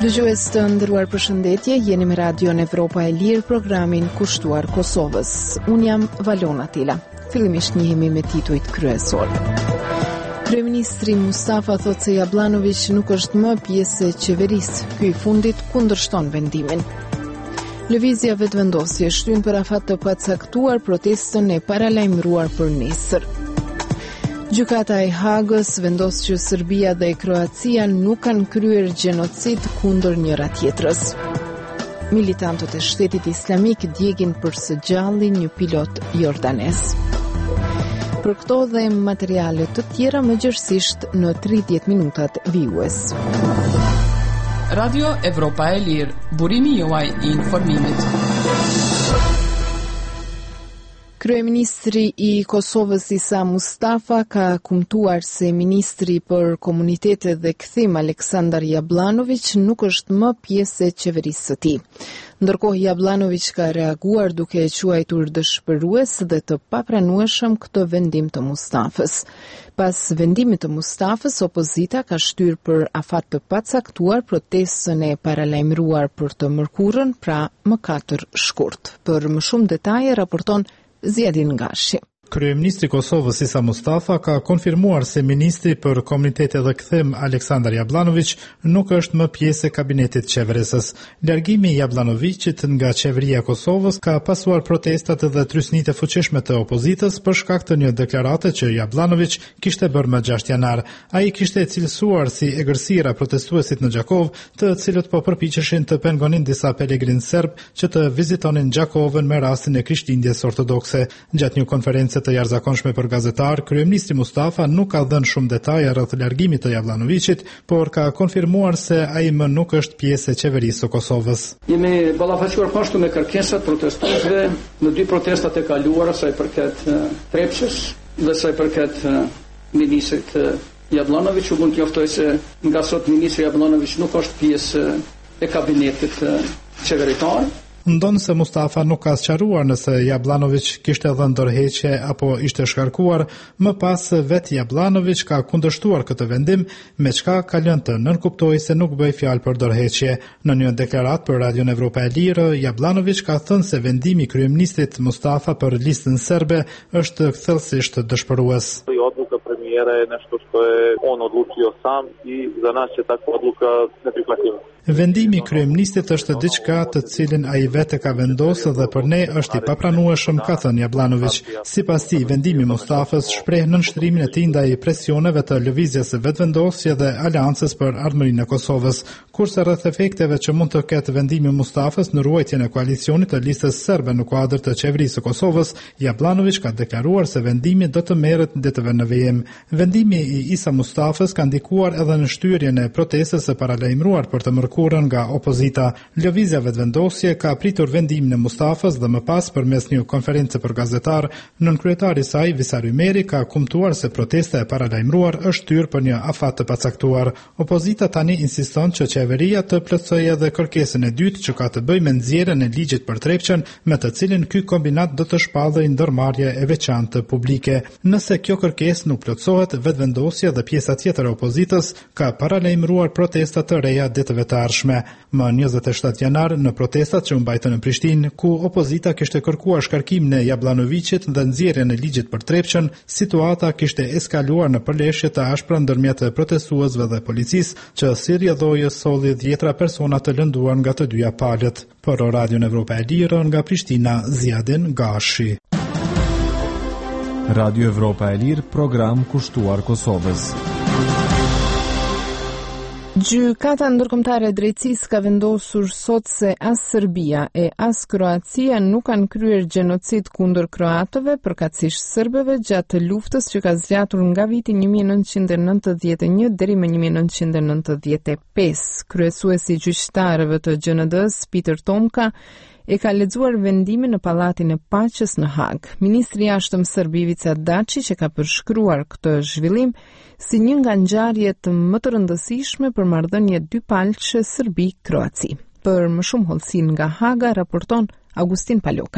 Dëgjues të nderuar, përshëndetje, jeni me Radion Evropa e Lirë, programin kushtuar Kosovës. Unë jam Valona Tila. Fillimisht njihemi me titujt kryesor. Kryeministri Mustafa thotë se Jablanović nuk është më pjesë e qeverisë. Ky i fundit kundërshton vendimin. Lëvizja vetëvendosje shtyn për afat të pacaktuar protestën e paralajmëruar për nesër. Gjykata e Hagës vendos që Serbia dhe Kroacia nuk kanë kryer gjenocid kundër njëra tjetrës. Militantët e Shtetit Islamik djegin për së gjalli një pilot jordanes. Për këto dhe materiale të tjera më gjërësisht në 30 minutat vijues. Radio Evropa e Lirë, burimi juaj I informimit. Kryeministri I Kosovës Isa Mustafa ka kumtuar se ministri për komunitete dhe kthim Aleksandar Jablanović nuk është më pjesë e qeverisë së tij. Ndërkohë Jablanović ka reaguar duke e quajtur dëshpërues dhe të papranueshëm këtë vendim të Mustafës. Pas vendimit të Mustafës, opozita ka shtyr për afat të pacaktuar protestën e paralajmëruar për të mërkurën, pra më 4 shkurt. Për më shumë detaje raporton Zjedin Gashi. Kryeministri Kosovës Isa Mustafa ka konfirmuar se ministri për komunitete dhe kthim Aleksandar Jablanović nuk është më pjesë e kabinetit qeverisës. Largimi I Jablanovićit nga qeveria e Kosovës ka pasuar protestat dhe trysnitë e fuqishme të opozitës për shkak të një deklarate që Jablanović kishte bërë më 6 janar. Ai kishte cilësuar si egërsira protestuesit në Gjakov, të cilët po përpiqeshin të pengonin disa pelegrin serb që të vizitonin Gjakovën me rastin e Krishtlindjes ortodokse. Gjatë një konferencë të jashtëzakonshme për gazetar, kryeministri Mustafa nuk ka dhënë shumë detaje rreth largimit të Jablanovićit, por ka konfirmuar se ai më nuk është pjesë e qeverisë së Kosovës. Jemi ballafaquar pashtu me kërkesat protestuesve në 2 protestat e kaluara, sa I përket Trepçës dhe sa I përket ministrit Jablanović. U mund të njoftoj se nga sot ministri Jablanović nuk është pjesë e kabinetit qeveritar. Ndonë se Mustafa nuk ka sqaruar nëse Jablanović kishte dhënë dorëheqje apo ishte shkarkuar, më pas vetë Jablanović ka kundërshtuar këtë vendim, me çka ka lënë të nënkuptojë se nuk bëi fjalë për dorëheqje. Në një deklaratë për Radion Evropa e Lirë, Jablanović ka thënë se vendimi I kryeministrit Mustafa për listën serbe është thellësisht dëshpërues. Odluka premijera je nešto što je on odlučio sam I za nas je takva odluka neprihvatljiva. Vendimi I kryeministit është diçka të cilin ai vetë ka vendosur dhe për ne është I papranueshëm, ka thënë Jablanović. Sipas tij, vendimi I Mustafës shpreh nënshtrimin e tij ndaj presioneve të lëvizjes së vetëvendosje dhe aleancës për ardhmërinë e Kosovës, kurse rreth efekteve që mund të ketë vendimi I Mustafës në ruajtjen e koalicionit të listës serbe në kuadër të qeverisë së Kosovës, Jablanović ka deklaruar se vendimi do të merret ditëve në vijim. Vendimi I Isa Mustafës ka ndikuar edhe në shtyrjen e protestës së paralajmëruar për të mërkurën nga opozita. Lëvizja vetëvendosje ka pritur vendimin e Mustafës dhe më pas përmes një konferencë për gazetar, nënkryetari I saj Visar Ymeri ka kumtuar se protesta e paralajmëruar është shtyrë për një afat të pacaktuar. Opozita tani insiston që qeveria të plotësojë edhe kërkesën e dytë që ka të bëjë me nxjerrjen e ligjit për Trepçën, me të cilin ky kombinat do të shpallëjë ndërmarrje e veçantë publike. Nëse kjo kërkesë nuk plotësohet, vetëvendosja dhe pjesa tjetër e opozitës ka paralajmëruar protesta të reja ditëve të ardhshme. Më 27 janar në protestat që u mbajtën në Prishtinë, ku opozita kishte kërkuar shkarkimin e Jablanovićit dhe nxjerrjen e ligjit për Trepçën, situata kishte eskaluar në përleshje të ashpra ndërmjet protestuesve dhe policisë, që si rrjedhojë solli 10 persona të lënduar nga të dyja palët. Për Radion Evropa e Lirë nga Prishtina, Zjedin Gashi. Radio Evropa e Lirë, program kushtuar Kosovës. Gjykata ndërkombëtare e drejtësisë ka vendosur sot se as Serbia e as Kroacia nuk kanë kryer gjenocid kundër kroatëve, përkatësisht serbëve, gjatë luftës që ka zgjatur nga viti 1991 deri më 1995. Kryesuesi I gjyqtarëve të GND-s, Peter Tomka, e ka lexuar vendimin në Pallatin e Paqes në Hag. Ministri I jashtëm serb Ivica Dačić që ka përshkruar këtë zhvillim si një nga ngjarjet më të rëndësishme për marrëdhënie dypalçe Serbi-Kroaci. Për më shumë hollësi nga Haga raporton Augustin Palokaj.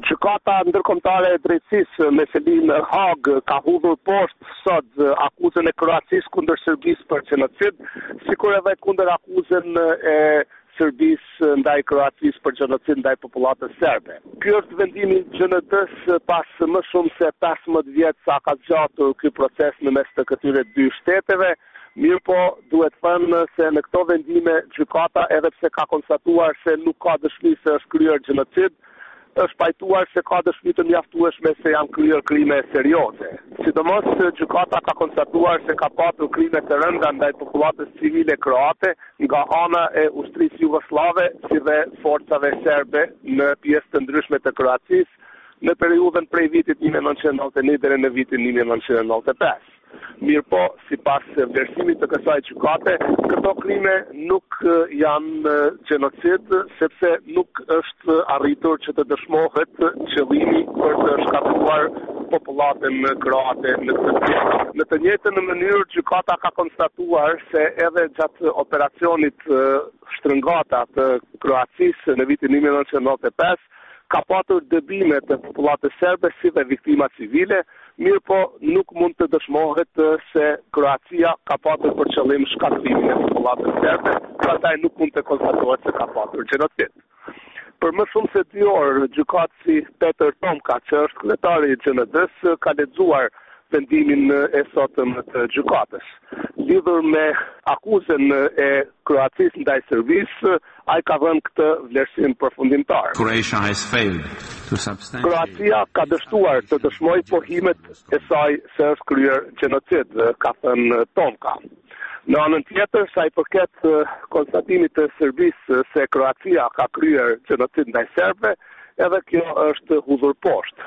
Gjykata ndërkombëtare e drejtësisë me Selin Hag ka hudhur poshtë sot akuzën e Kroacisë kundër Serbisë për genocid, sikur edhe kundër akuzën e Serbisë ndaj Kroacisë për genocid ndaj popullatës serbe. Ky është vendimi i GND-s pas më shumë se 15 vjet sa ka zgjatur ky proces në mes të këtyre dy shteteve. Mirë po, duhet thënë se në këto vendime gjykata, edhe pse ka konstatuar se nuk ka dëshmi se është kryer genocid, është pajtuar se ka dëshmi të mjaftueshme se janë kryer krime serioze. Sidomos gjykata ka konstatuar se ka patur krime të rënda ndaj popullatës civile kroate nga ana e ushtrisë jugosllave si dhe forcave serbe në pjesë të ndryshme të Kroacisë në periudhën prej vitit 1991 deri në vitin 1995. Mirë po, sipas vlerësimit të kësaj gjykate, këto krime nuk janë genocid, sepse nuk është arritur që të dëshmohet qëllimi për të shkatruar popullatën kroate në këtë pjesë. Në të njëjtën mënyrë, gjykata ka konstatuar se edhe gjatë operacionit Shtrëngata të Kroacisë në vitin 1995, ka patur dëbime të popullatës serbe si dhe viktima civile, mirë po nuk mund të dëshmohet se Kroacia ka patur për qëllim shkatrimin e popullatës serbe, prandaj nuk mund të konstatohet se ka patur genocid. Për më shumë se 2 orë, gjykatësi Peter Tomka, që është kryetari i GND-s, ka lexuar vendimin e sotëm të gjykatës. Lidhur me akuzën e Kroacisë ndaj Serbisë, ai ka dhënë këtë vlerësim përfundimtar. Kroacia ka dështuar të dëshmojë pohimet e saj se është kryer genocid, ka thënë Tomka. Në anën tjetër, sa i përket konstatimit të Serbisë se Kroacia ka kryer genocid ndaj serbëve, edhe kjo është hudhur poshtë.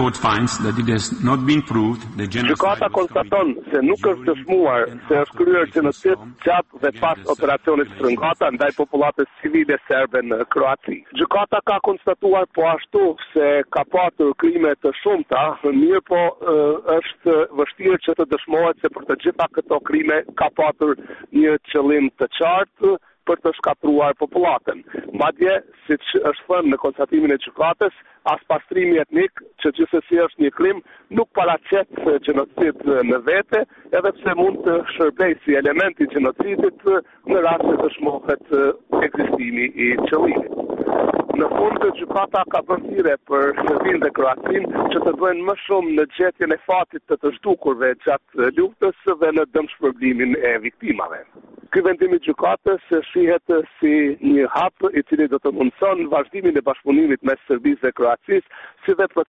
Gjykata konstaton se nuk është dëshmuar se është kryer genocid gjatë dhe pas operacionit Shtrëngata ndaj popullatës civile serbe në Kroaci. Gjykata ka konstatuar po ashtu se ka patur krime të shumta, mirë po është vështirë që të dëshmohet se për të gjitha këto krime ka patur një qëllim të qartë për të shkatruar popullatën. Madje, siç është thënë në konstatimin e gjykatës, as pastrimi etnik, që gjithsesi është një krim, nuk paraqet genocid në vete, edhe pse mund të shërbejë si element i genocidit në rast se dëshmohet ekzistimi i qëllimit. Në fund, gjykata ka bërë thirrje për Serbinë dhe Kroacinë që të bëjnë më shumë në gjetjen e fatit të zhdukurve gjatë luftës dhe në dëmshpërblimin e viktimave. Ky vendim i gjykatës shihet si një hap i cili do të mundson vazhdimin e bashkëpunimit mes Serbisë dhe Kroacisë, si dhe